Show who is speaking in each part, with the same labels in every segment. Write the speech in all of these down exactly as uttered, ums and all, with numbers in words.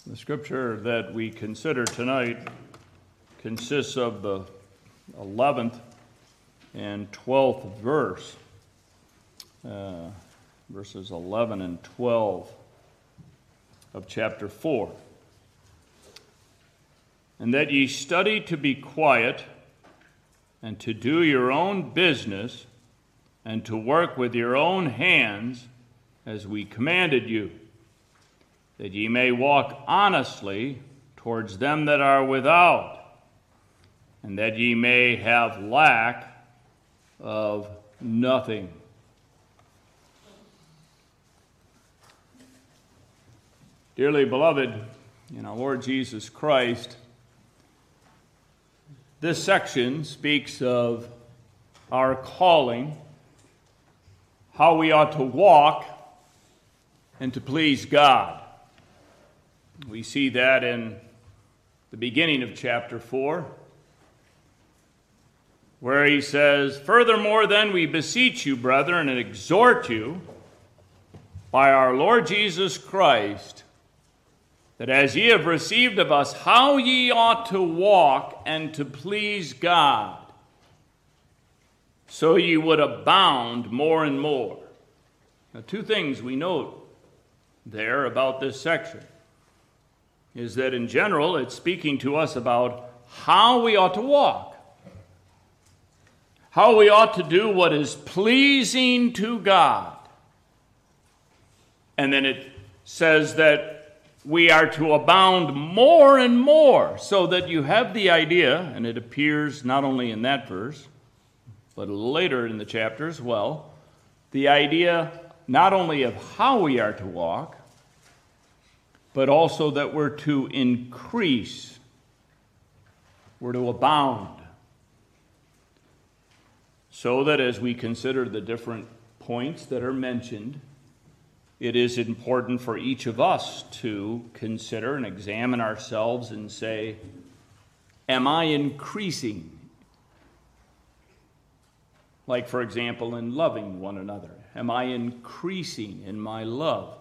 Speaker 1: The scripture that we consider tonight consists of the eleventh and twelfth verse, uh, verses eleven and twelve of chapter four. And that ye study to be quiet, and to do your own business, and to work with your own hands, as we commanded you, that ye may walk honestly towards them that are without, and that ye may have lack of nothing. Dearly beloved in our Lord Jesus Christ, this section speaks of our calling, how we ought to walk and to please God. We see that in the beginning of chapter four, where he says, "Furthermore, then, we beseech you, brethren, and exhort you by our Lord Jesus Christ, that as ye have received of us how ye ought to walk and to please God, so ye would abound more and more." Now, two things we note there about this section is that in general it's speaking to us about how we ought to walk, how we ought to do what is pleasing to God. And then it says that we are to abound more and more, so that you have the idea, and it appears not only in that verse, but later in the chapter as well, the idea not only of how we are to walk, but also that we're to increase, we're to abound. So that as we consider the different points that are mentioned, it is important for each of us to consider and examine ourselves and say, am I increasing? Like, for example, in loving one another. Am I increasing in my love?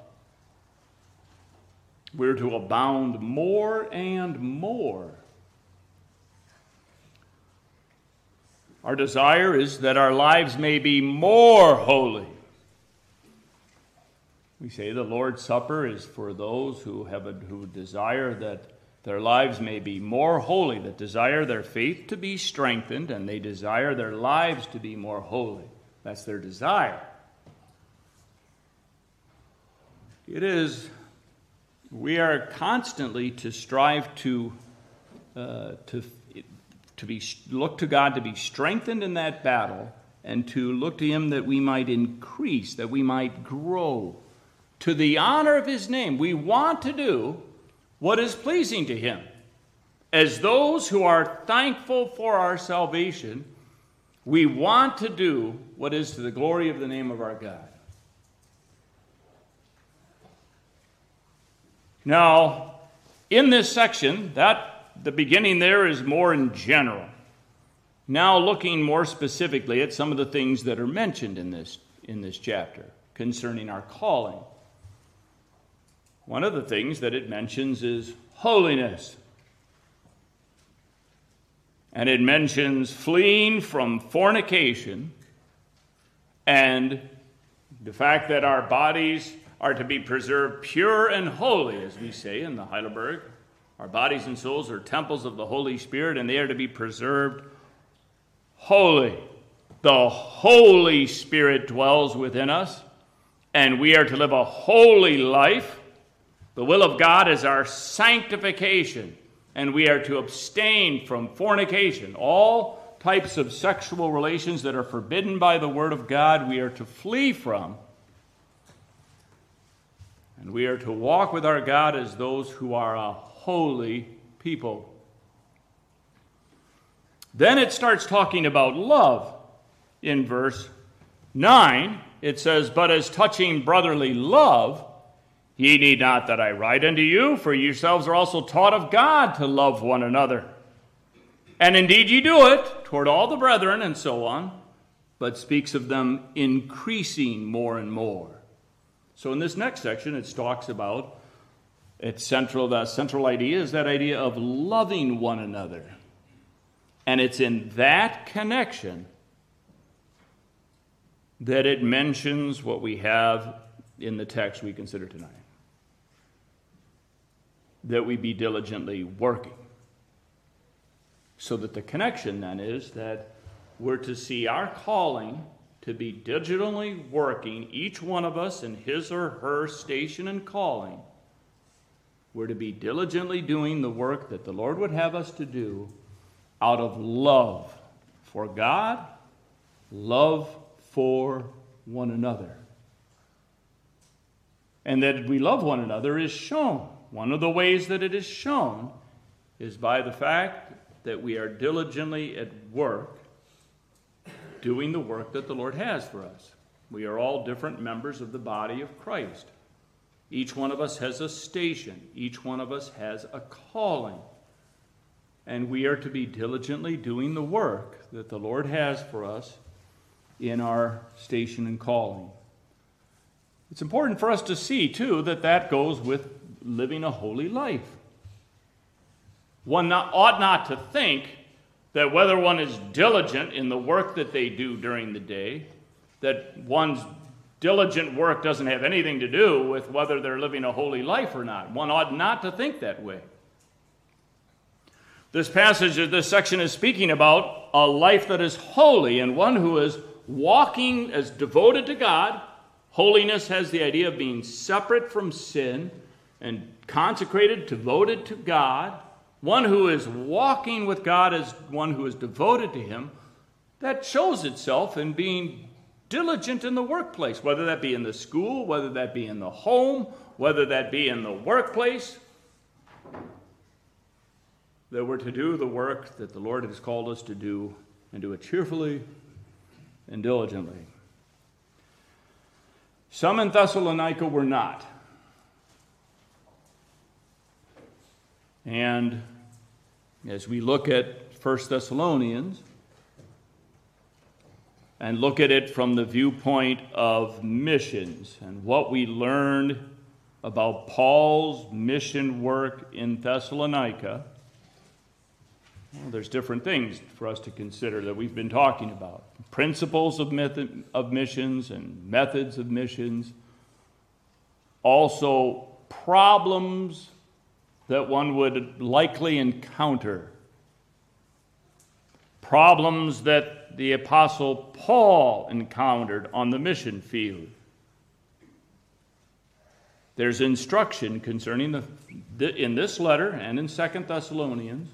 Speaker 1: We're to abound more and more. Our desire is that our lives may be more holy. We say the Lord's Supper is for those who have a, who desire that their lives may be more holy, that desire their faith to be strengthened, and they desire their lives to be more holy. That's their desire. It is, we are constantly to strive to, uh, to, to be, look to God to be strengthened in that battle, and to look to Him that we might increase, that we might grow to the honor of His name. We want to do what is pleasing to Him. As those who are thankful for our salvation, we want to do what is to the glory of the name of our God. Now, in this section, that the beginning there is more in general. Now, looking more specifically at some of the things that are mentioned in this in this chapter concerning our calling. One of the things that it mentions is holiness. And it mentions fleeing from fornication and the fact that our bodies are to be preserved pure and holy, as we say in the Heidelberg. Our bodies and souls are temples of the Holy Spirit, and they are to be preserved holy. The Holy Spirit dwells within us, and we are to live a holy life. The will of God is our sanctification, and we are to abstain from fornication. All types of sexual relations that are forbidden by the Word of God, we are to flee from. And we are to walk with our God as those who are a holy people. Then it starts talking about love. In verse nine, it says, "But as touching brotherly love, ye need not that I write unto you, for yourselves are also taught of God to love one another. And indeed ye do it toward all the brethren," and so on, but speaks of them increasing more and more. So in this next section, it talks about Its central, the central idea is that idea of loving one another. And it's in that connection that it mentions what we have in the text we consider tonight. That we be diligently working. So that the connection then is that we're to see our calling to be diligently working, each one of us in his or her station and calling. We're to be diligently doing the work that the Lord would have us to do out of love for God, love for one another. And that we love one another is shown. One of the ways that it is shown is by the fact that we are diligently at work doing the work that the Lord has for us. We are all different members of the body of Christ. Each one of us has a station. Each one of us has a calling. And we are to be diligently doing the work that the Lord has for us in our station and calling. It's important for us to see, too, that that goes with living a holy life. One not, ought not to think that whether one is diligent in the work that they do during the day, that one's diligent work doesn't have anything to do with whether they're living a holy life or not. One ought not to think that way. This passage, this section is speaking about a life that is holy and one who is walking as devoted to God. Holiness has the idea of being separate from sin and consecrated, devoted to God. One who is walking with God as one who is devoted to him. That shows itself in being diligent in the workplace, whether that be in the school, whether that be in the home, whether that be in the workplace. That we're to do the work that the Lord has called us to do and do it cheerfully and diligently. Some in Thessalonica were not. And as we look at First Thessalonians and look at it from the viewpoint of missions and what we learned about Paul's mission work in Thessalonica, well, there's different things for us to consider that we've been talking about. Principles of, method, of missions and methods of missions. Also, problems that one would likely encounter. Problems that the Apostle Paul encountered on the mission field. There's instruction concerning the, the in this letter and in Second Thessalonians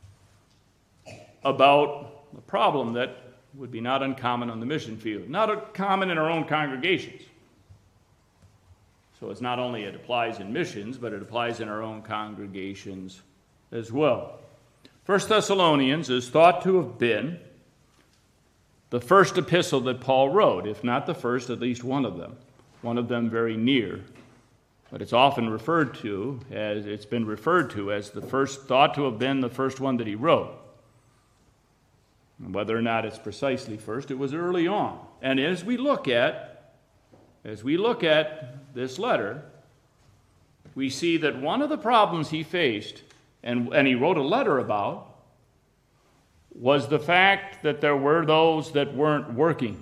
Speaker 1: about a problem that would be not uncommon on the mission field, not uncommon in our own congregations. So it's not only it applies in missions, but it applies in our own congregations as well. First Thessalonians is thought to have been the first epistle that Paul wrote, if not the first, at least one of them, one of them very near. But it's often referred to as, it's been referred to as the first, thought to have been the first one that he wrote. And whether or not it's precisely first, it was early on. And as we look at, as we look at this letter, we see that one of the problems he faced, and, and he wrote a letter about, was the fact that there were those that weren't working.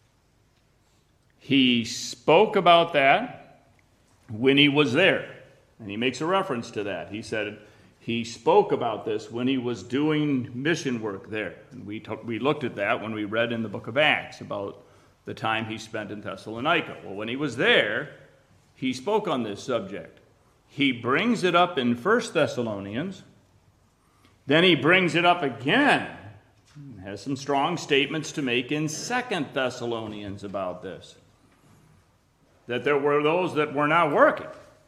Speaker 1: He spoke about that when he was there, and he makes a reference to that. He said he spoke about this when he was doing mission work there. And we, t- we looked at that when we read in the book of Acts about the time he spent in Thessalonica. Well, when he was there, he spoke on this subject. He brings it up in First Thessalonians. Then he brings it up again. Has some strong statements to make in Second Thessalonians about this. That there were those that were not working.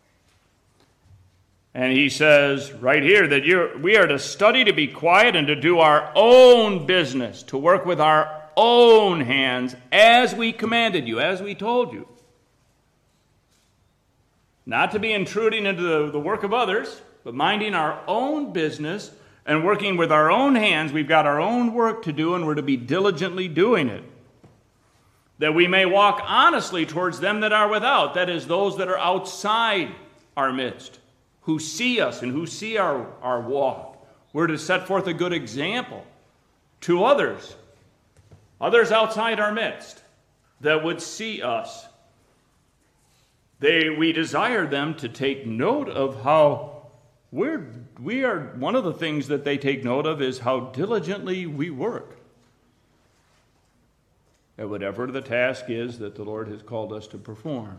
Speaker 1: And he says right here that you're, we are to study to be quiet and to do our own business, to work with our own hands as we commanded you, as we told you. Not to be intruding into the, the work of others, but minding our own business and working with our own hands. We've got our own work to do, and we're to be diligently doing it. That we may walk honestly towards them that are without, that is, those that are outside our midst. who see us and who see our, our walk. We're to set forth a good example to others, others outside our midst that would see us. They, we desire them to take note of how we're, we are, one of the things that they take note of is how diligently we work at whatever the task is that the Lord has called us to perform.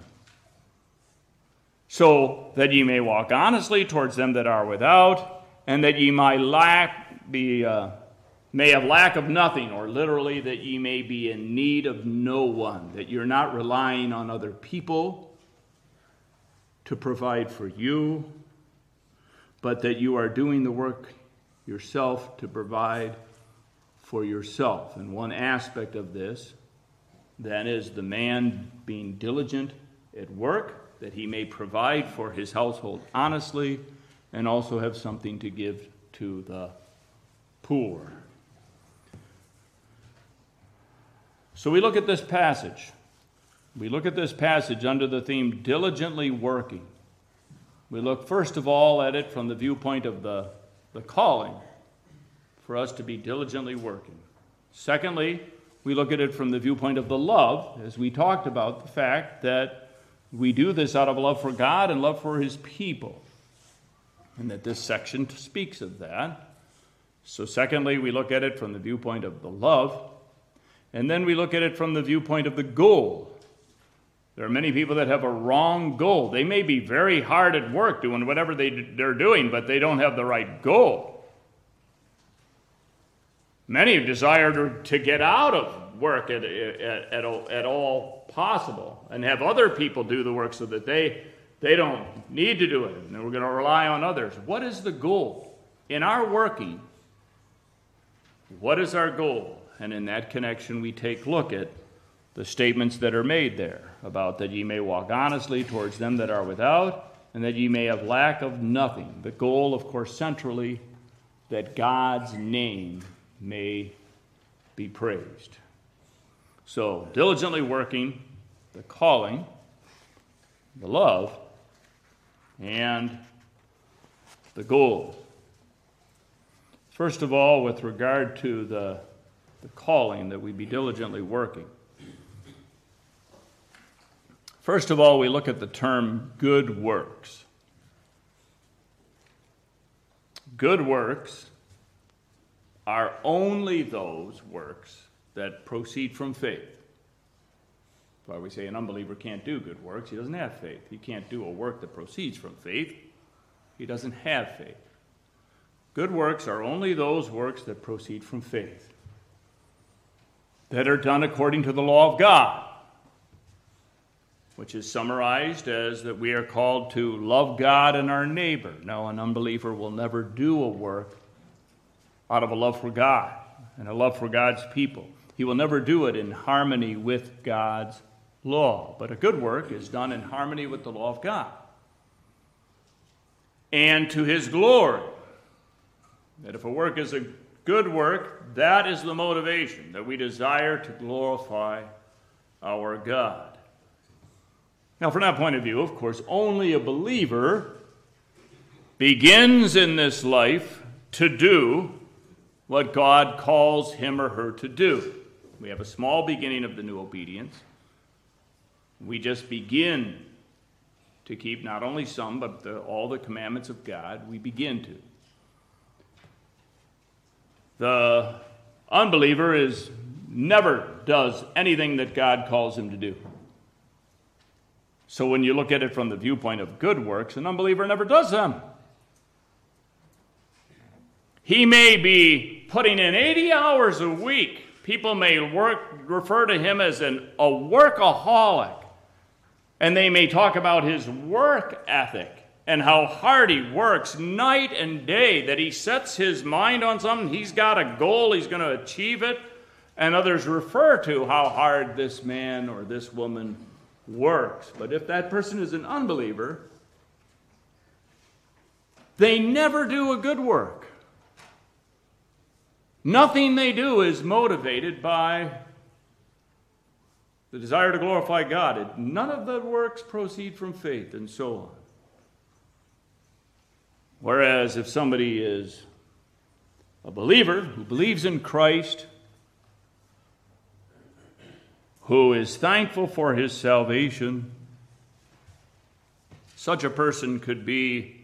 Speaker 1: So that ye may walk honestly towards them that are without, and that ye might lack, be, uh, may have lack of nothing, or literally that ye may be in need of no one, that you're not relying on other people to provide for you, but that you are doing the work yourself to provide for yourself. And one aspect of this, then, is the man being diligent at work, that he may provide for his household honestly, and also have something to give to the poor. So we look at this passage. We look at this passage under the theme, diligently working. We look first of all at it from the viewpoint of the, the calling for us to be diligently working. Secondly, we look at it from the viewpoint of the love, as we talked about the fact that we do this out of love for God and love for his people, and that this section speaks of that. So secondly, we look at it from the viewpoint of the love, and then we look at it from the viewpoint of the goal. There are many people that have a wrong goal. They may be very hard at work doing whatever they, they're doing, but they don't have the right goal. Many desire to, to get out of work at, at, at, at all possible and have other people do the work so that they, they don't need to do it, and we're going to rely on others. What is the goal? In our working, what is our goal? And in that connection, we take a look at the statements that are made there about that ye may walk honestly towards them that are without, and that ye may have lack of nothing. The goal, of course, centrally, that God's name may be praised. So, diligently working, the calling, the love, and the goal. First of all, with regard to the, the calling, that we be diligently working. First of all, we look at the term good works. Good works are only those works that proceed from faith. That's why we say an unbeliever can't do good works. He doesn't have faith. He can't do a work that proceeds from faith. He doesn't have faith. Good works are only those works that proceed from faith, that are done according to the law of God, which is summarized as that we are called to love God and our neighbor. Now, an unbeliever will never do a work out of a love for God and a love for God's people. He will never do it in harmony with God's law. But a good work is done in harmony with the law of God and to his glory. That if a work is a good work, that is the motivation, that we desire to glorify our God. Now, from that point of view, of course, only a believer begins in this life to do what God calls him or her to do. We have a small beginning of the new obedience. We just begin to keep not only some, but the, all the commandments of God. We begin to. The unbeliever is never does anything that God calls him to do. So when you look at it from the viewpoint of good works, an unbeliever never does them. He may be putting in eighty hours a week. People may work, refer to him as an, a workaholic. And they may talk about his work ethic and how hard he works night and day, that he sets his mind on something. He's got a goal. He's going to achieve it. And others refer to how hard this man or this woman works. But if that person is an unbeliever, they never do a good work. Nothing they do is motivated by the desire to glorify God. None of the works proceed from faith, and so on. Whereas if somebody is a believer who believes in Christ, who is thankful for his salvation, such a person could be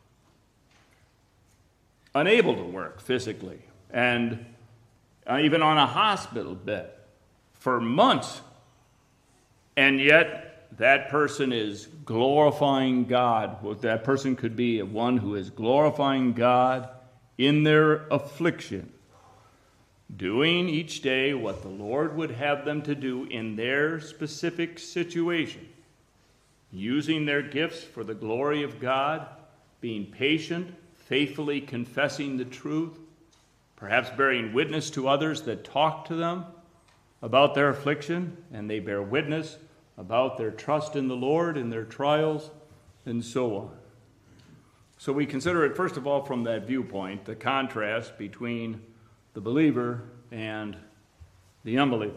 Speaker 1: unable to work physically and even on a hospital bed for months. And yet that person is glorifying God. Well, that person could be one who is glorifying God in their affliction, doing each day what the Lord would have them to do in their specific situation, using their gifts for the glory of God, being patient, faithfully confessing the truth, perhaps bearing witness to others that talk to them about their affliction, and they bear witness about their trust in the Lord in their trials, and so on. So we consider it, first of all, from that viewpoint, the contrast between the believer and the unbeliever.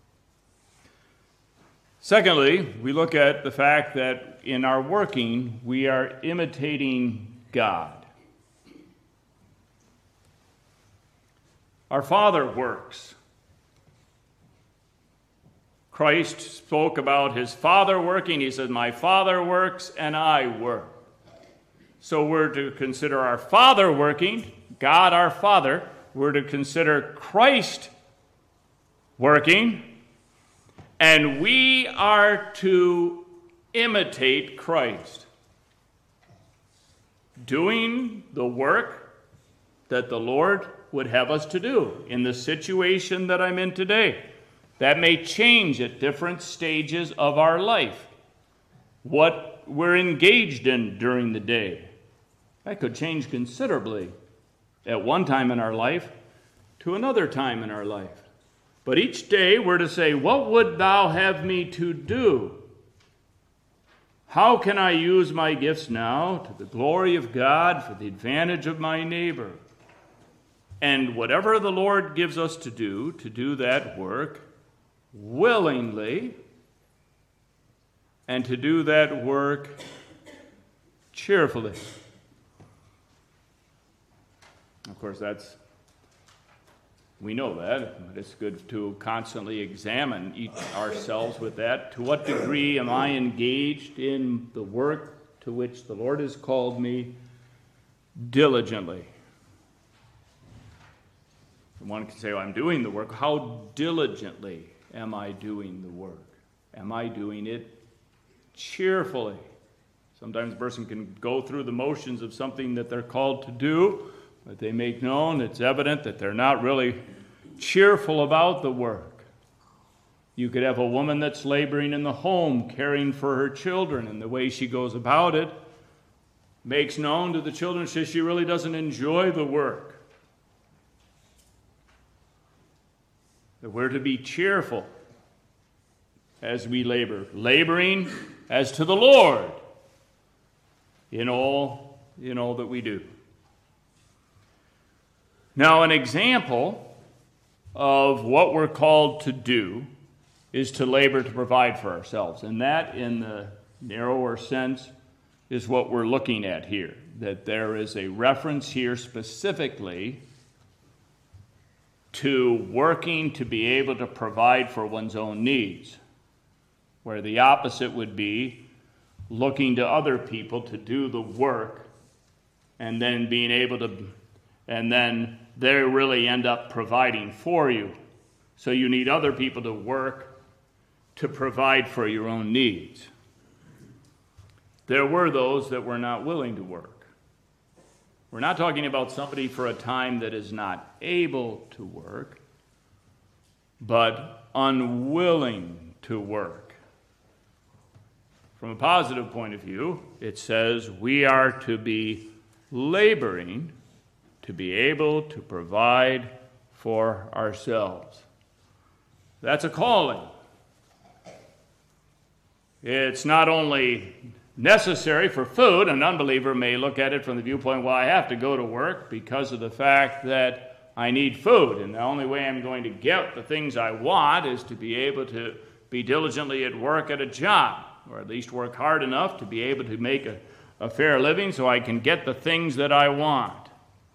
Speaker 1: Secondly, we look at the fact that in our working, we are imitating God. Our Father works. Christ spoke about his Father working. He said, "My Father works and I work." So we're to consider our Father working, God our Father. We're to consider Christ working, and we are to imitate Christ, doing the work that the Lord would have us to do in the situation that I'm in today. That may change at different stages of our life, what we're engaged in during the day. That could change considerably at one time in our life to another time in our life. But each day we're to say, "What would thou have me to do? How can I use my gifts now to the glory of God for the advantage of my neighbor?" And whatever the Lord gives us to do, to do that work willingly, and to do that work cheerfully. Of course, that's, we know that, but it's good to constantly examine each, ourselves with that. To what degree am I engaged in the work to which the Lord has called me diligently? One can say, well, I'm doing the work. How diligently am I doing the work? Am I doing it cheerfully? Sometimes a person can go through the motions of something that they're called to do, but they make known, it's evident that they're not really cheerful about the work. You could have a woman that's laboring in the home, caring for her children, and the way she goes about it makes known to the children that she really doesn't enjoy the work. That we're to be cheerful as we labor, laboring as to the Lord in all, in all that we do. Now, an example of what we're called to do is to labor to provide for ourselves. And that, in the narrower sense, is what we're looking at here. That there is a reference here specifically to working to be able to provide for one's own needs, where the opposite would be looking to other people to do the work and then being able to, and then they really end up providing for you. So you need other people to work to provide for your own needs. There were those that were not willing to work. We're not talking about somebody for a time that is not able to work, but unwilling to work. From a positive point of view, it says we are to be laboring to be able to provide for ourselves. That's a calling. It's not only necessary for food. An unbeliever may look at it from the viewpoint, well, I have to go to work because of the fact that I need food, and the only way I'm going to get the things I want is to be able to be diligently at work at a job, or at least work hard enough to be able to make a, a fair living so I can get the things that I want.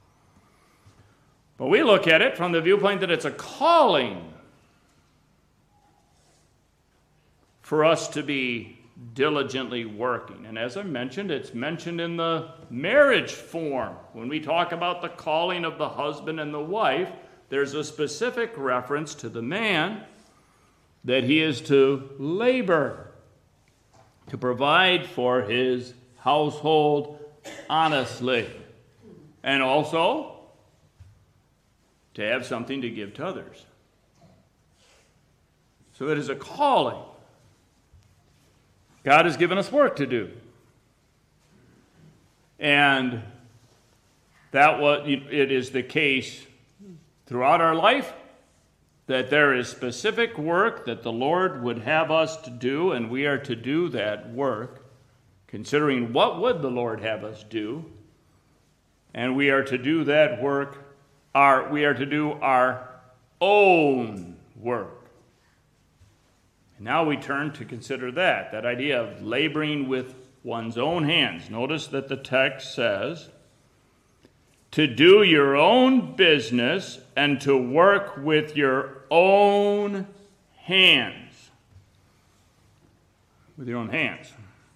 Speaker 1: But we look at it from the viewpoint that it's a calling for us to be diligently working. And as I mentioned, it's mentioned in the marriage form. When we talk about the calling of the husband and the wife, there's a specific reference to the man that he is to labor, to provide for his household honestly, and also to have something to give to others. So it is a calling. God has given us work to do. And that what it is the case throughout our life, that there is specific work that the Lord would have us to do, and we are to do that work, considering what would the Lord have us do, and we are to do that work, our, we are to do our own work. Now we turn to consider that, that idea of laboring with one's own hands. Notice that the text says, to do your own business and to work with your own hands. With your own hands.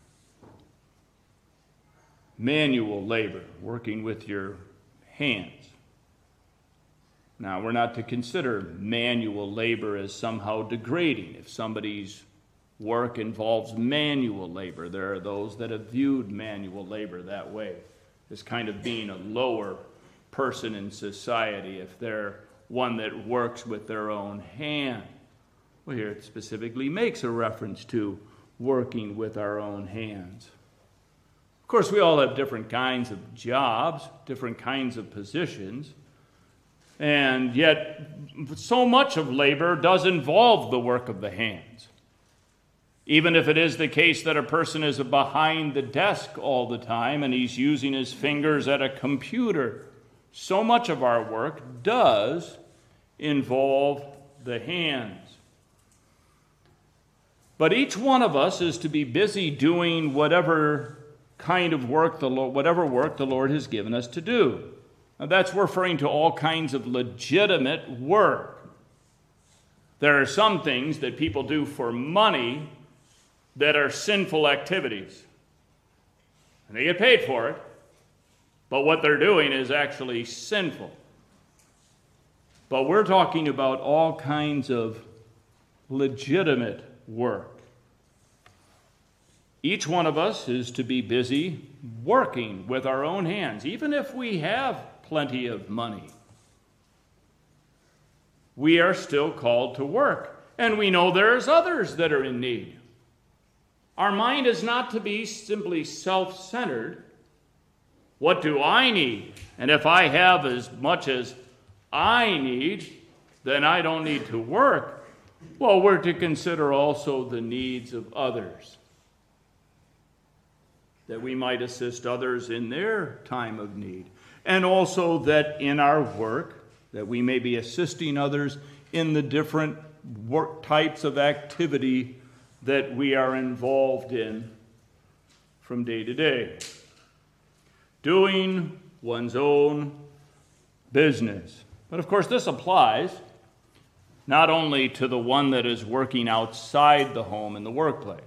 Speaker 1: Manual labor, working with your hands. Now, we're not to consider manual labor as somehow degrading. If somebody's work involves manual labor, there are those that have viewed manual labor that way, as kind of being a lower person in society if they're one that works with their own hand. Well, here it specifically makes a reference to working with our own hands. Of course, we all have different kinds of jobs, different kinds of positions. And yet, so much of labor does involve the work of the hands. Even if it is the case that a person is behind the desk all the time and he's using his fingers at a computer, so much of our work does involve the hands. But each one of us is to be busy doing whatever kind of work the Lord, whatever work the Lord has given us to do. Now, that's referring to all kinds of legitimate work. There are some things that people do for money that are sinful activities. And they get paid for it, but what they're doing is actually sinful. But we're talking about all kinds of legitimate work. Each one of us is to be busy working with our own hands, even if we have plenty of money. We are still called to work, and we know there's others that are in need. Our mind is not to be simply self-centered. What do I need? And if I have as much as I need, then I don't need to work. Well, we're to consider also the needs of others, that we might assist others in their time of need. And also that in our work, that we may be assisting others in the different work types of activity that we are involved in from day to day. Doing one's own business. But of course, this applies not only to the one that is working outside the home in the workplace,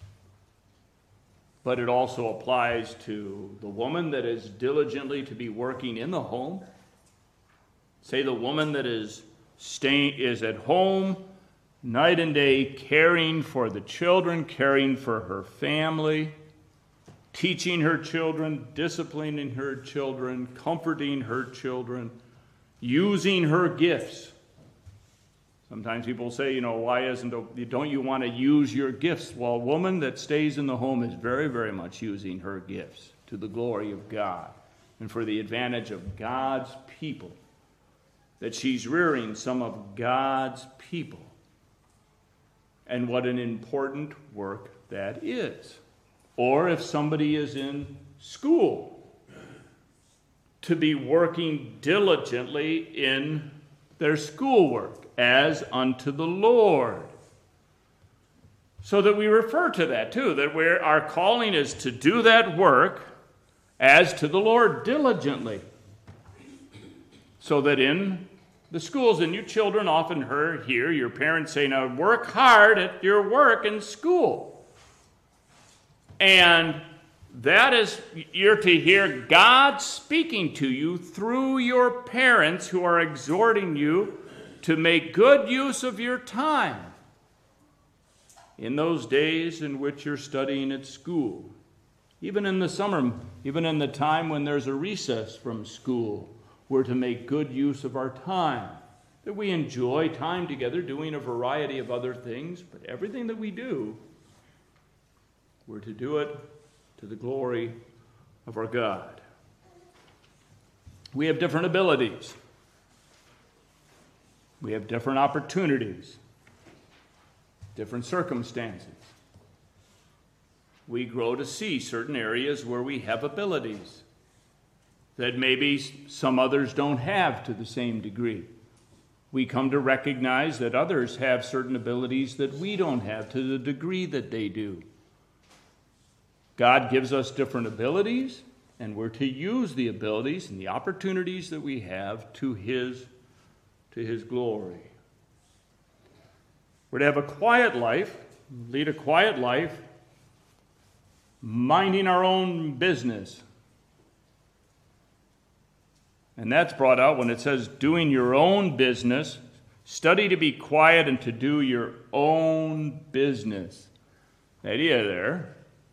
Speaker 1: but it also applies to the woman that is diligently to be working in the home. Say the woman that is staying is at home night and day, caring for the children, caring for her family, teaching her children, disciplining her children, comforting her children, using her gifts. Sometimes people say, you know, why isn't, a, don't you want to use your gifts? Well, a woman that stays in the home is very, very much using her gifts to the glory of God and for the advantage of God's people, that she's rearing some of God's people. And what an important work that is. Or if somebody is in school, to be working diligently in their schoolwork as unto the Lord. So that we refer to that too, that we're, our calling is to do that work as to the Lord diligently. So that in the schools, and you children often hear, hear your parents say, now work hard at your work in school. And that is, you're to hear God speaking to you through your parents who are exhorting you to make good use of your time in those days in which you're studying at school. Even in the summer, even in the time when there's a recess from school, we're to make good use of our time. That we enjoy time together doing a variety of other things, but everything that we do, we're to do it to the glory of our God. We have different abilities. We have different opportunities, different circumstances. We grow to see certain areas where we have abilities that maybe some others don't have to the same degree. We come to recognize that others have certain abilities that we don't have to the degree that they do. God gives us different abilities, and we're to use the abilities and the opportunities that we have to His, to His glory. We're to have a quiet life, lead a quiet life, minding our own business. And that's brought out when it says doing your own business. Study to be quiet and to do your own business. The idea there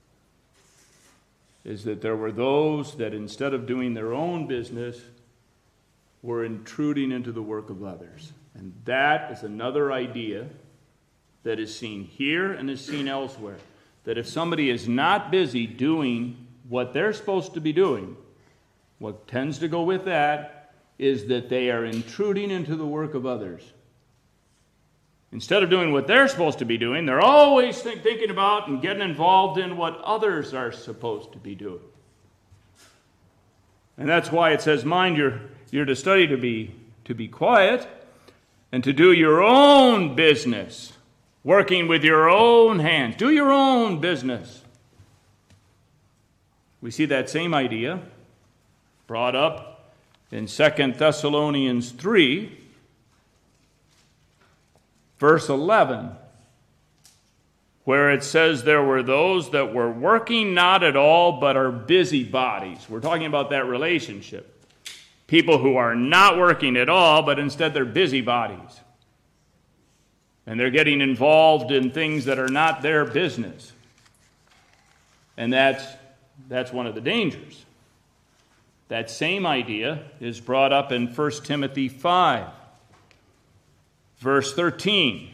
Speaker 1: is that there were those that instead of doing their own business were intruding into the work of others. And that is another idea that is seen here and is seen elsewhere. That if somebody is not busy doing what they're supposed to be doing, what tends to go with that is that they are intruding into the work of others. Instead of doing what they're supposed to be doing, they're always think, thinking about and getting involved in what others are supposed to be doing. And that's why it says, mind, you're, you're to study to be, to be quiet and to do your own business, working with your own hands. Do your own business. We see that same idea brought up in Second Thessalonians three, verse eleven, where it says there were those that were working not at all but are busybodies. We're talking about that relationship. People who are not working at all, but instead they're busybodies. And they're getting involved in things that are not their business. And that's, that's one of the dangers. That same idea is brought up in First Timothy five, verse thirteen,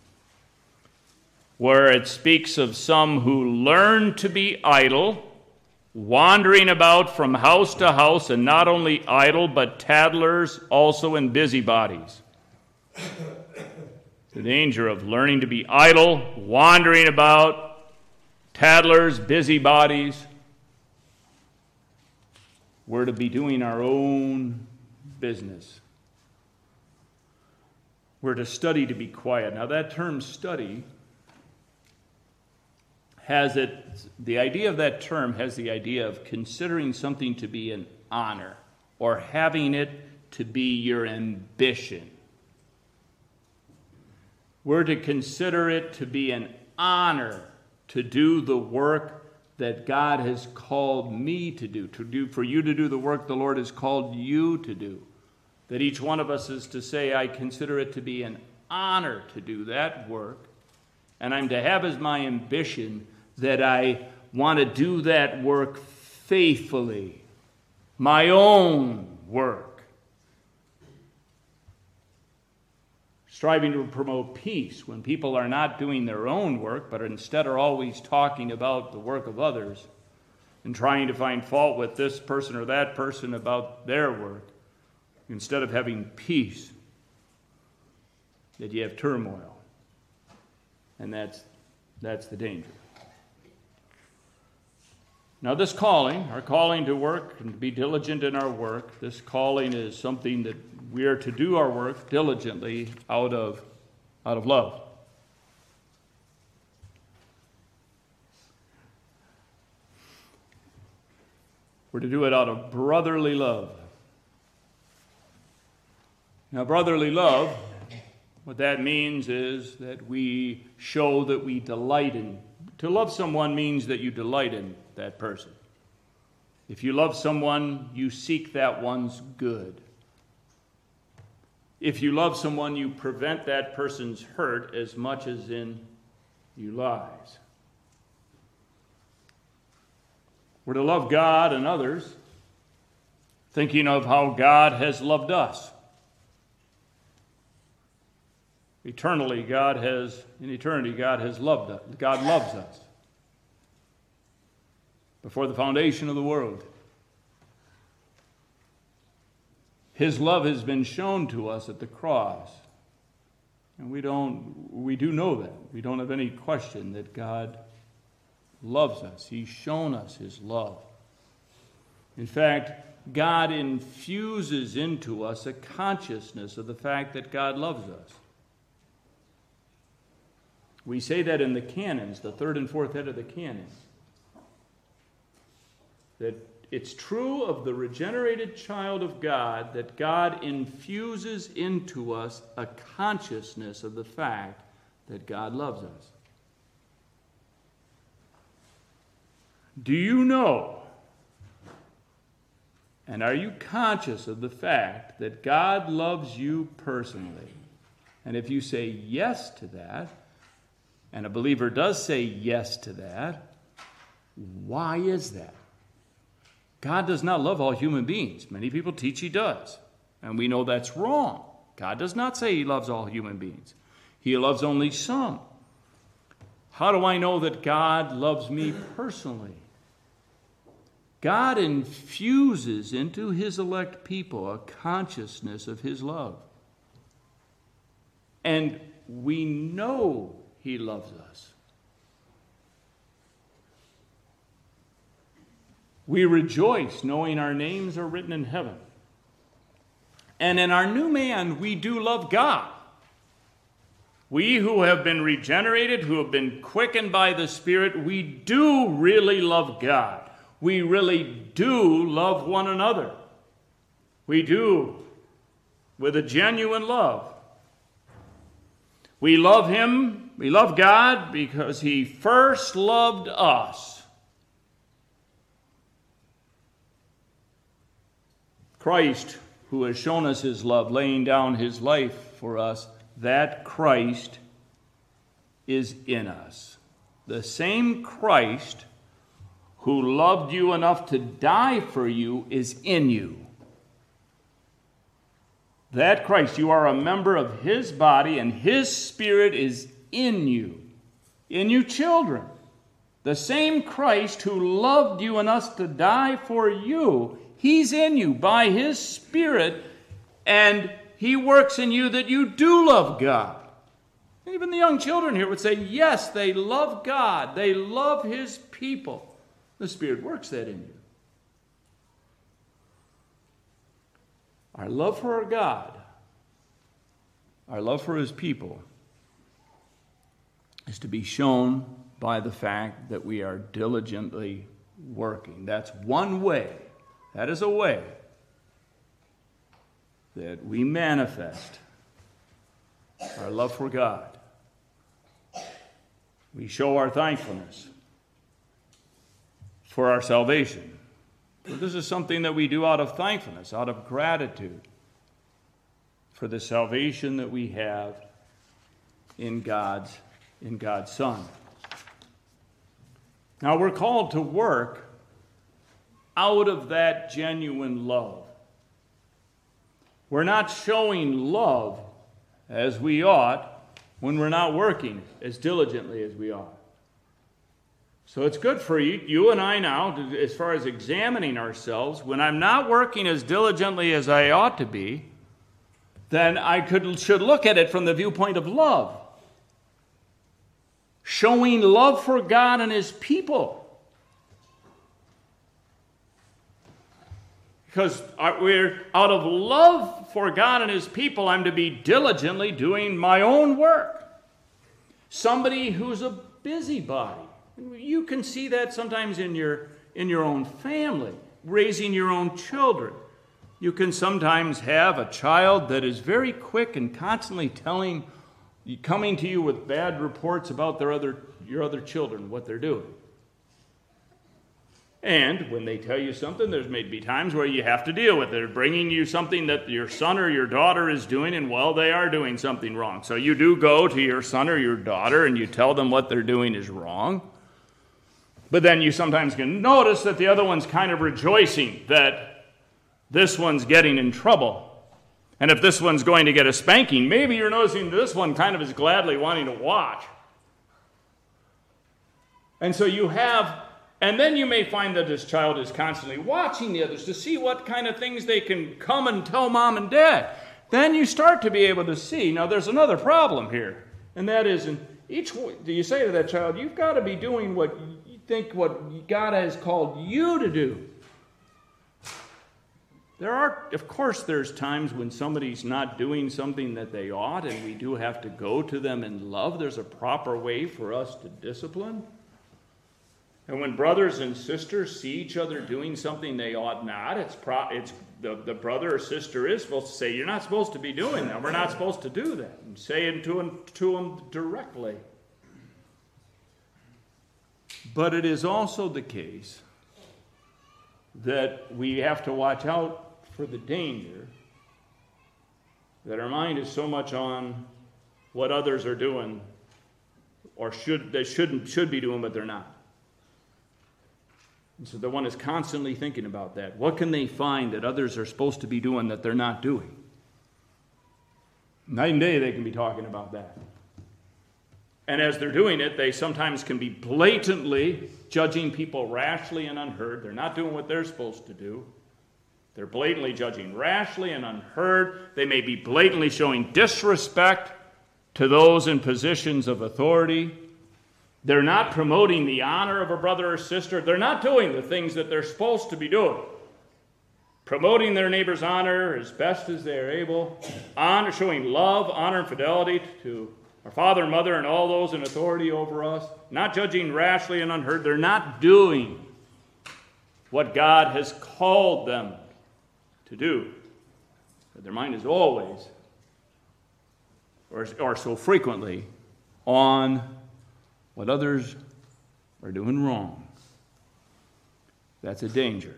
Speaker 1: where it speaks of some who learn to be idle, wandering about from house to house, and not only idle, but tattlers also and busybodies. The danger of learning to be idle, wandering about, tattlers, busybodies. We're to be doing our own business. We're to study to be quiet. Now that term study has it, the idea of that term has the idea of considering something to be an honor or having it to be your ambition. We're to consider it to be an honor to do the work that God has called me to do, to do, for you to do the work the Lord has called you to do. That each one of us is to say, I consider it to be an honor to do that work, and I'm to have as my ambition that I want to do that work faithfully, my own work. Striving to promote peace when people are not doing their own work, but instead are always talking about the work of others and trying to find fault with this person or that person about their work, instead of having peace, that you have turmoil. And that's, that's the danger. Now this calling, our calling to work and to be diligent in our work, this calling is something that we are to do our work diligently out of, out of love. We're to do it out of brotherly love. Now, brotherly love, what that means is that we show that we delight in. To love someone means that you delight in that person. If you love someone, you seek that one's good. If you love someone, you prevent that person's hurt as much as in you lies. We're to love God and others, thinking of how God has loved us. Eternally, God has, in eternity, God has loved us. God loves us. Before the foundation of the world. His love has been shown to us at the cross. And we don't, we do know that. We don't have any question that God loves us. He's shown us his love. In fact, God infuses into us a consciousness of the fact that God loves us. We say that in the canons, the third and fourth head of the canon. That it's true of the regenerated child of God that God infuses into us a consciousness of the fact that God loves us. Do you know, and are you conscious of the fact that God loves you personally? And if you say yes to that, and a believer does say yes to that, why is that? God does not love all human beings. Many people teach he does, and we know that's wrong. God does not say he loves all human beings. He loves only some. How do I know that God loves me personally? God infuses into his elect people a consciousness of his love. And we know he loves us. We rejoice knowing our names are written in heaven. And in our new man, we do love God. We who have been regenerated, who have been quickened by the Spirit, we do really love God. We really do love one another. We do with a genuine love. We love him, we love God because he first loved us. Christ, who has shown us his love, laying down his life for us, that Christ is in us. The same Christ who loved you enough to die for you is in you. That Christ, you are a member of his body, and his Spirit is in you. In you children. The same Christ who loved you enough to die for you, he's in you by his Spirit, and he works in you that you do love God. Even the young children here would say, yes, they love God. They love his people. The Spirit works that in you. Our love for our God, our love for his people, is to be shown by the fact that we are diligently working. That's one way. That is a way that we manifest our love for God. We show our thankfulness for our salvation. But this is something that we do out of thankfulness, out of gratitude for the salvation that we have in God's, in God's Son. Now we're called to work out of that genuine love. We're not showing love as we ought when we're not working as diligently as we ought. So it's good for you, you and I now, to, as far as examining ourselves, when I'm not working as diligently as I ought to be, then I could should look at it from the viewpoint of love. Showing love for God and his people. Because we're out of love for God and his people, I'm to be diligently doing my own work. Somebody who's a busybody. You can see that sometimes in your in your own family. raising your own children. You can sometimes have a child that is very quick and constantly telling, coming to you with bad reports about their other, your other children, what they're doing. And when they tell you something, there's may be times where you have to deal with it. They're bringing you something that your son or your daughter is doing, and, well, they are doing something wrong. So you do go to your son or your daughter, and you tell them what they're doing is wrong. But then you sometimes can notice that the other one's kind of rejoicing that this one's getting in trouble. And if this one's going to get a spanking, maybe you're noticing this one kind of is gladly wanting to watch. And so you have... And then you may find that this child is constantly watching the others to see what kind of things they can come and tell mom and dad. Then you start to be able to see. Now, there's another problem here, and that is, in each do you say to that child, you've got to be doing what you think what God has called you to do. There are, of course, there's times when somebody's not doing something that they ought, and we do have to go to them in love. There's a proper way for us to discipline. And when brothers and sisters see each other doing something they ought not, it's pro- it's the, the brother or sister is supposed to say, you're not supposed to be doing that. We're not supposed to do that. And say it to them, to them directly. But it is also the case that we have to watch out for the danger that our mind is so much on what others are doing or should they shouldn't should be doing, but they're not. And so the one is constantly thinking about that. What can they find that others are supposed to be doing that they're not doing? Night and day they can be talking about that. And as they're doing it, they sometimes can be blatantly judging people rashly and unheard. They're not doing what they're supposed to do. They're blatantly judging rashly and unheard. They may be blatantly showing disrespect to those in positions of authority. They're not promoting the honor of a brother or sister. They're not doing the things that they're supposed to be doing. Promoting their neighbor's honor as best as they are able. Honor, showing love, honor, and fidelity to our father and mother and all those in authority over us. Not judging rashly and unheard. They're not doing what God has called them to do. But their mind is always, or, or so frequently, on what others are doing wrong. That's a danger.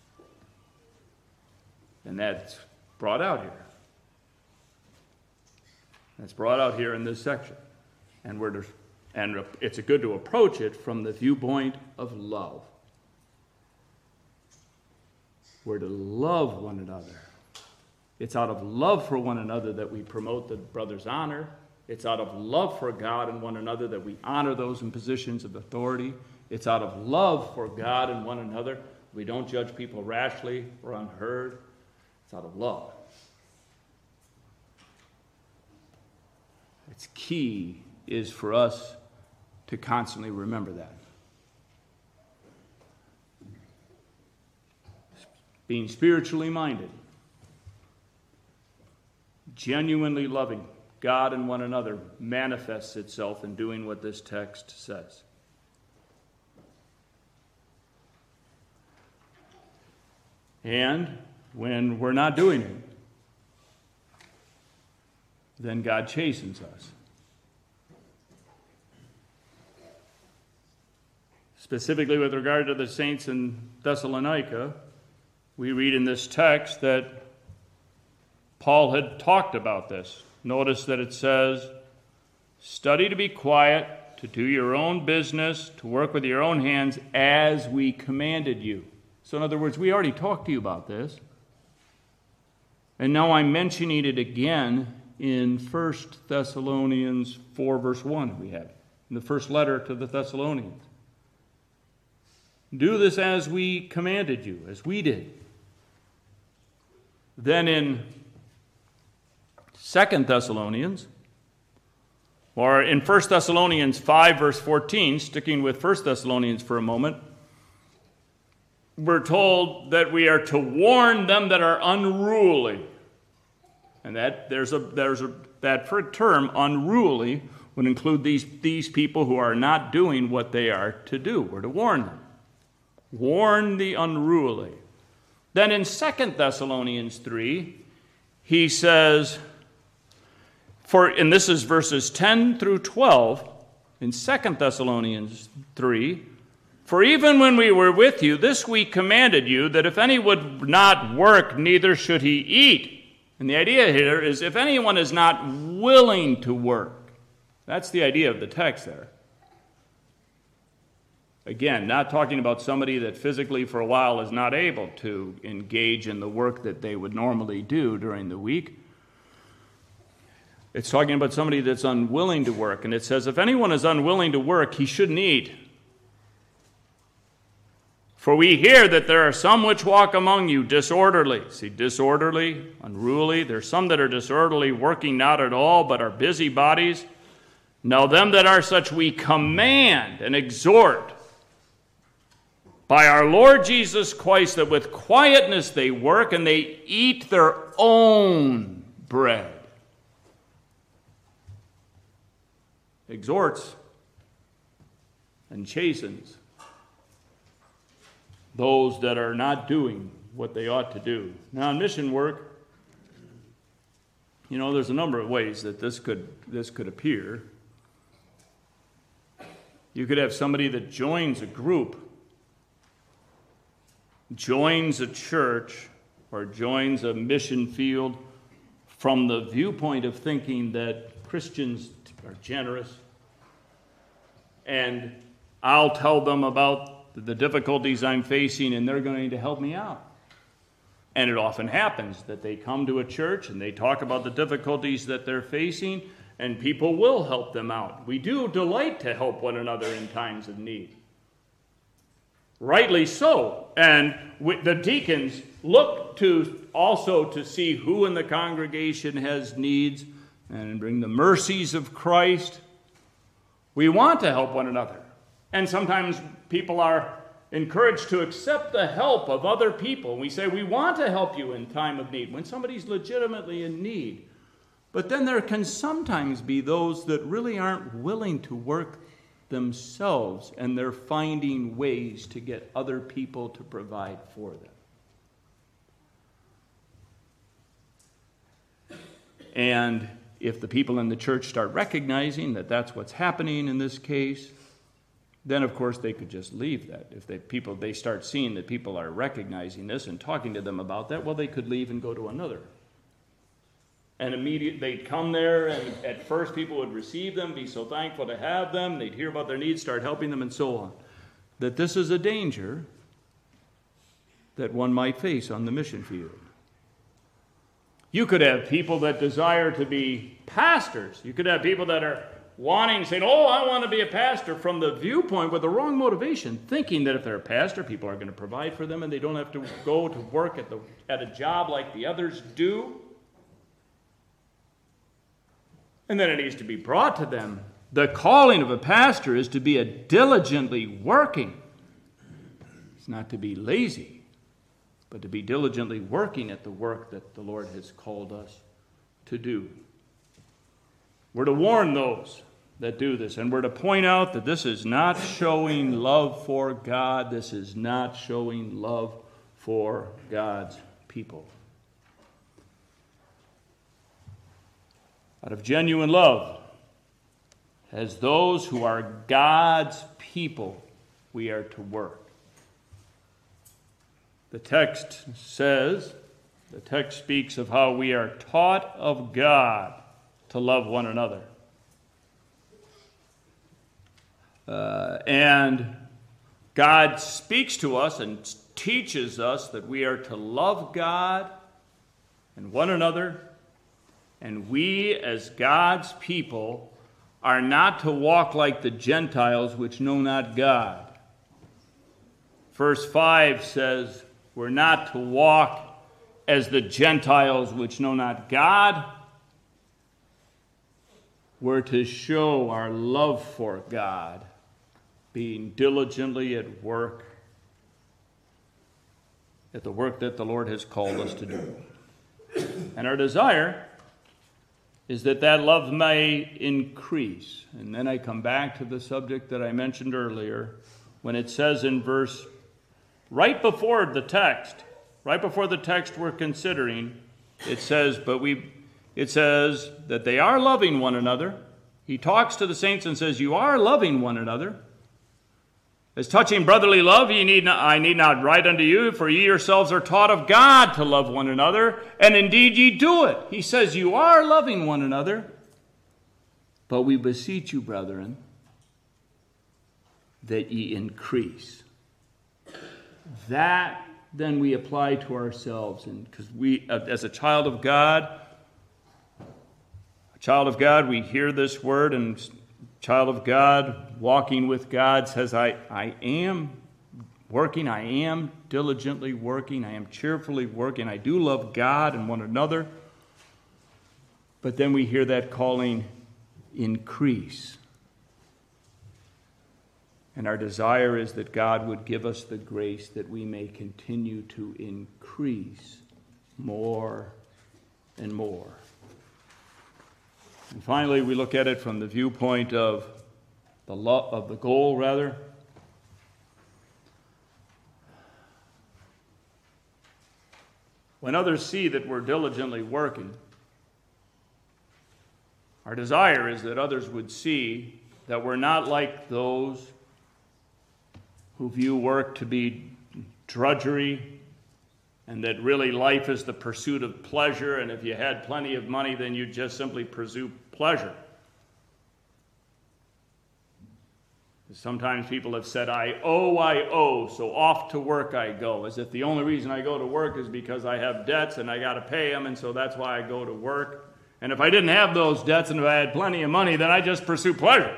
Speaker 1: And that's brought out here. That's brought out here in this section. And we're to, and it's good to approach it from the viewpoint of love. We're to love one another. It's out of love for one another that we promote the brother's honor. It's out of love for God and one another that we honor those in positions of authority. It's out of love for God and one another. We don't judge people rashly or unheard. It's out of love. Its key is for us to constantly remember that. Being spiritually minded, genuinely loving God and one another manifests itself in doing what this text says. And when we're not doing it, then God chastens us. Specifically with regard to the saints in Thessalonica, we read in this text that Paul had talked about this. Notice that it says, study to be quiet, to do your own business, to work with your own hands as we commanded you. So in other words, we already talked to you about this. And now I'm mentioning it again in First Thessalonians four, verse one we have, in the first letter to the Thessalonians. Do this as we commanded you, as we did. Then in Second Thessalonians, or in First Thessalonians five, verse fourteen, sticking with First Thessalonians for a moment, we're told that we are to warn them that are unruly. And that there's a there's a that for term unruly would include these these people who are not doing what they are to do. We're to warn them. Warn the unruly. Then in Second Thessalonians three, he says, for, and this is verses ten through twelve, in Second Thessalonians three, for even when we were with you, this we commanded you, that if any would not work, neither should he eat. And the idea here is if anyone is not willing to work. That's the idea of the text there. Again, not talking about somebody that physically for a while is not able to engage in the work that they would normally do during the week. It's talking about somebody that's unwilling to work. And it says, if anyone is unwilling to work, he shouldn't eat. For we hear that there are some which walk among you disorderly. See, disorderly, unruly. There's some that are disorderly, working not at all, but are busybodies. Now them that are such we command and exhort by our Lord Jesus Christ, that with quietness they work and they eat their own bread. Exhorts and chastens those that are not doing what they ought to do. Now, in mission work, you know, there's a number of ways that this could this could appear. You could have somebody that joins a group, joins a church, or joins a mission field from the viewpoint of thinking that Christians are generous, and I'll tell them about the difficulties I'm facing, and they're going to help me out. And it often happens that they come to a church and they talk about the difficulties that they're facing, and people will help them out. We do delight to help one another in times of need. Rightly so. And the deacons look to also to see who in the congregation has needs and bring the mercies of Christ. We want to help one another. And sometimes people are encouraged to accept the help of other people. We say, we want to help you in time of need, when somebody's legitimately in need. But then there can sometimes be those that really aren't willing to work themselves, and they're finding ways to get other people to provide for them. And if the people in the church start recognizing that that's what's happening in this case, then of course they could just leave that. If they people they start seeing that people are recognizing this and talking to them about that, well, they could leave and go to another. And immediately they'd come there, and at first people would receive them, be so thankful to have them. They'd hear about their needs, start helping them, and so on. That this is a danger that one might face on the mission field. You could have people that desire to be pastors. You could have people that are wanting, saying, oh, I want to be a pastor, from the viewpoint with the wrong motivation, thinking that if they're a pastor, people are going to provide for them and they don't have to go to work at the at a job like the others do. And then it needs to be brought to them. The calling of a pastor is to be a diligently working. It's not to be lazy, but to be diligently working at the work that the Lord has called us to do. We're to warn those that do this, and we're to point out that this is not showing love for God. This is not showing love for God's people. Out of genuine love, as those who are God's people, we are to work. The text says, the text speaks of how we are taught of God to love one another. Uh, and God speaks to us and teaches us that we are to love God and one another. And we, as God's people, are not to walk like the Gentiles which know not God. Verse five says, we're not to walk as the Gentiles which know not God. We're to show our love for God, being diligently at work, at the work that the Lord has called us to do. And our desire is that that love may increase. And then I come back to the subject that I mentioned earlier, when it says in verse, right before the text, right before the text we're considering, it says, but we, it says that they are loving one another. He talks to the saints and says, you are loving one another. As touching brotherly love, ye need not, I need not write unto you, for ye yourselves are taught of God to love one another, and indeed ye do it. He says, you are loving one another, but we beseech you, brethren, that ye increase. That then we apply to ourselves, and because we, as a child of God, a child of God, we hear this word, and child of God, walking with God, says, I, I am working, I am diligently working, I am cheerfully working, I do love God and one another. But then we hear that calling, increase. And our desire is that God would give us the grace that we may continue to increase more and more. And finally, we look at it from the viewpoint of the lo- of the goal, rather. When others see that we're diligently working, our desire is that others would see that we're not like those who view work to be drudgery, and that really life is the pursuit of pleasure, and if you had plenty of money, then you'd just simply pursue pleasure. Sometimes people have said, I owe, I owe, so off to work I go, as if the only reason I go to work is because I have debts and I got to pay them, and so that's why I go to work. And if I didn't have those debts and if I had plenty of money, then I just pursue pleasure.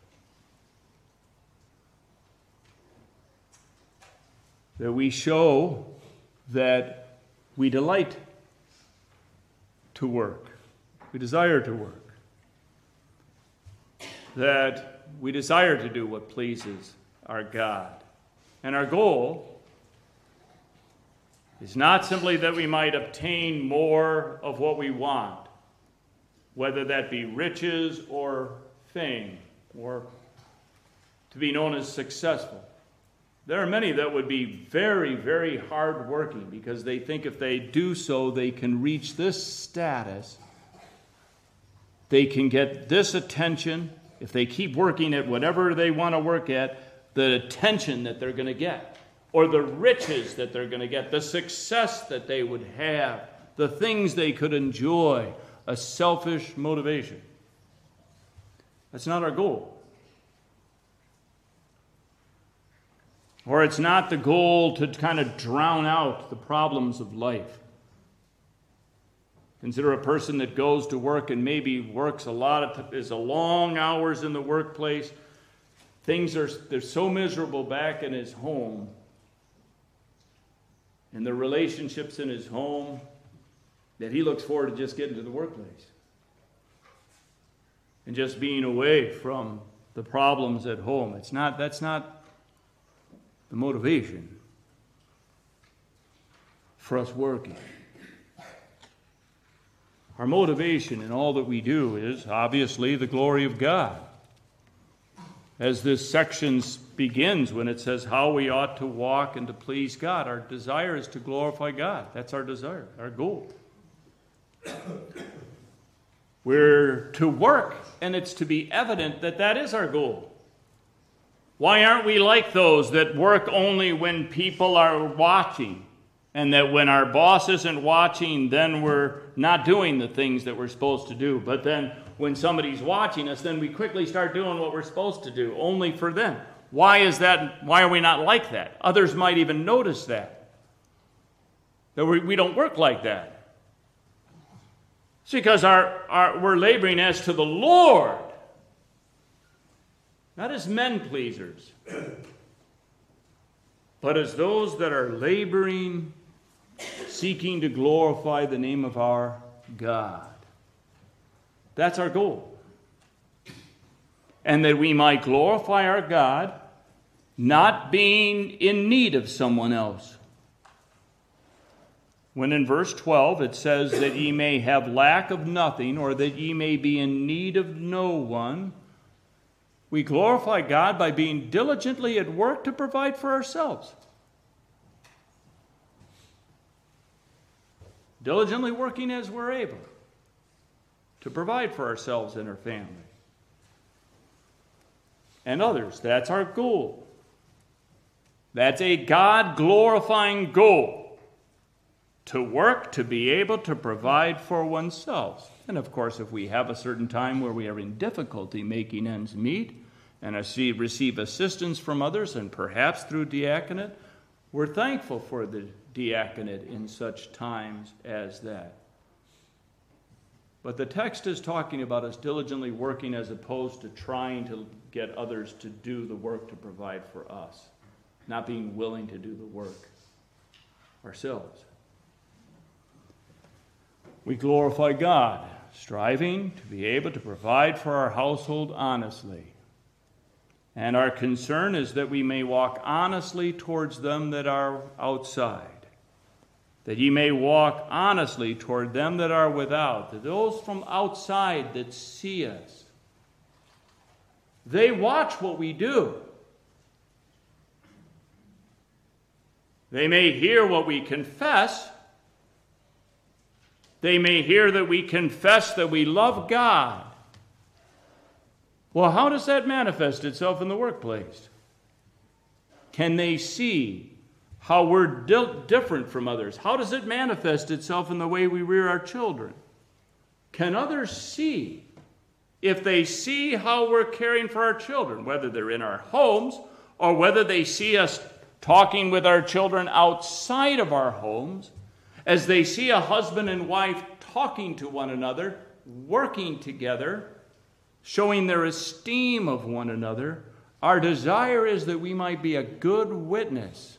Speaker 1: That we show that we delight to work. We desire to work. That we desire to do what pleases our God. And our goal is not simply that we might obtain more of what we want, whether that be riches or fame, or to be known as successful. There are many that would be very, very hardworking because they think if they do so, they can reach this status. They can get this attention. If they keep working at whatever they want to work at, the attention that they're going to get, or the riches that they're going to get, the success that they would have, the things they could enjoy, a selfish motivation. That's not our goal. Or it's not the goal to kind of drown out the problems of life. Consider a person that goes to work and maybe works a lot of, is a long hours in the workplace. Things are, they're so miserable back in his home, and the relationships in his home, that he looks forward to just getting to the workplace and just being away from the problems at home. It's not, that's not the motivation for us working. Our motivation in all that we do is obviously the glory of God. As this section begins when it says how we ought to walk and to please God, our desire is to glorify God. That's our desire, our goal. We're to work, and it's to be evident that that is our goal. Why aren't we like those that work only when people are watching, and that when our boss isn't watching, then we're not doing the things that we're supposed to do? But then when somebody's watching us, then we quickly start doing what we're supposed to do, only for them. Why is that? Why are we not like that? Others might even notice that. That we, we don't work like that. It's because our, our, we're laboring as to the Lord, not as men pleasers, but as those that are laboring, seeking to glorify the name of our God. That's our goal. And that we might glorify our God, not being in need of someone else. When in verse twelve it says that ye may have lack of nothing, or that ye may be in need of no one, we glorify God by being diligently at work to provide for ourselves. diligently working as we're able to provide for ourselves and our family and others. That's our goal. That's a God-glorifying goal, to work to be able to provide for oneself. And of course, if we have a certain time where we are in difficulty making ends meet and receive assistance from others, and perhaps through diaconate, we're thankful for the diaconate in such times as that. But the text is talking about us diligently working as opposed to trying to get others to do the work to provide for us, not being willing to do the work ourselves. We glorify God, striving to be able to provide for our household honestly. And our concern is that we may walk honestly towards them that are outside, that ye may walk honestly toward them that are without, that those from outside that see us, they watch what we do. They may hear what we confess. They may hear that we confess that we love God. Well, how does that manifest itself in the workplace? Can they see how we're di- different from others? How does it manifest itself in the way we rear our children? Can others see, if they see how we're caring for our children, whether they're in our homes or whether they see us talking with our children outside of our homes, as they see a husband and wife talking to one another, working together, showing their esteem of one another, our desire is that we might be a good witness.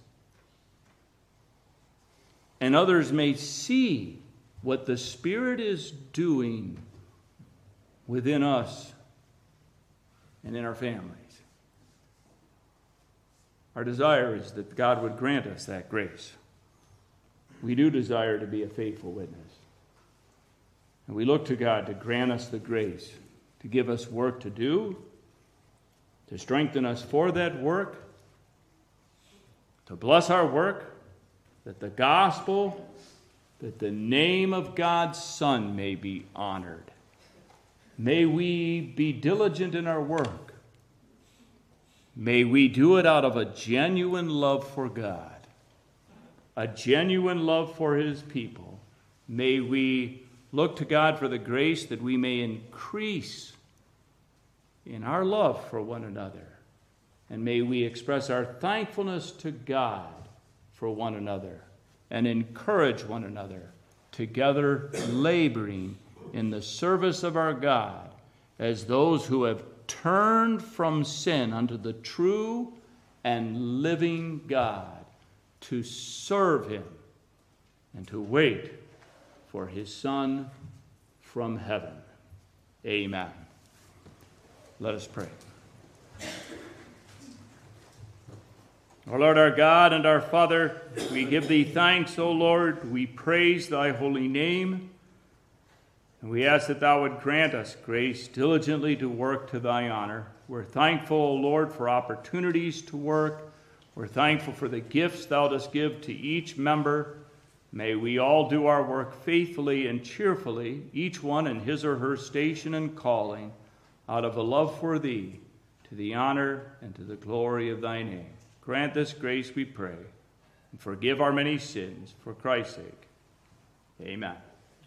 Speaker 1: And others may see what the Spirit is doing within us and in our families. Our desire is that God would grant us that grace. We do desire to be a faithful witness. And we look to God to grant us the grace, to give us work to do, to strengthen us for that work, to bless our work, that the gospel, that the name of God's Son may be honored. May we be diligent in our work. May we do it out of a genuine love for God, a genuine love for His people. May we look to God for the grace that we may increase in our love for one another. And may we express our thankfulness to God for one another and encourage one another, together laboring in the service of our God as those who have turned from sin unto the true and living God, to serve Him and to wait for His Son from heaven. Amen. Let us pray. O Lord, our God and our Father, we give Thee thanks, O Lord. We praise Thy holy name. And we ask that Thou would grant us grace diligently to work to Thy honor. We're thankful, O Lord, for opportunities to work. We're thankful for the gifts Thou dost give to each member. May we all do our work faithfully and cheerfully, each one in his or her station and calling, out of a love for Thee, to the honor and to the glory of Thy name. Grant this grace, we pray, and forgive our many sins for Christ's sake. Amen.